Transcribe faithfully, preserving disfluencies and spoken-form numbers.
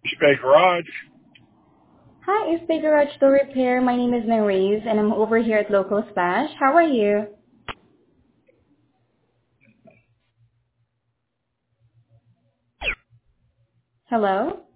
Spay Garage. Hi, it's the Garage Door Repair. My name is Nareez, and I'm over here at Local Splash. How are you? Hello?